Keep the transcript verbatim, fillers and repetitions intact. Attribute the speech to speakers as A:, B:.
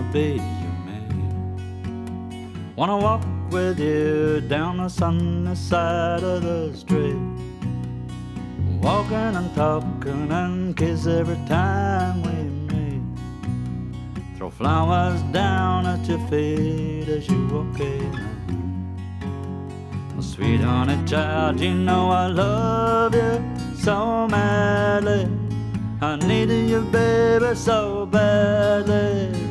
A: be your mate. Wanna walk with you down the sunny side of the street, walking and talking and kiss every time we meet. Throw flowers down at your feet as you walk in. Oh, sweet honey child, you know I love you so madly. I needed you, baby, so badly.